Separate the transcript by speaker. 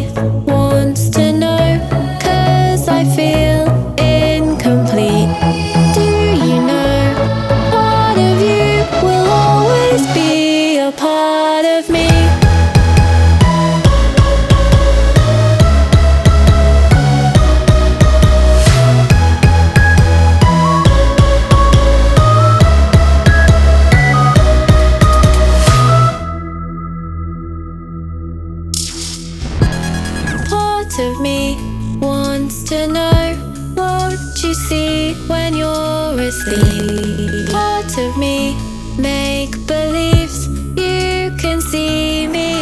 Speaker 1: wants to know, 'cause I feel incomplete. Do you know, part of you will always be a part of me. Part of me wants to know what you see when you're asleep. Part of me make believes you can see me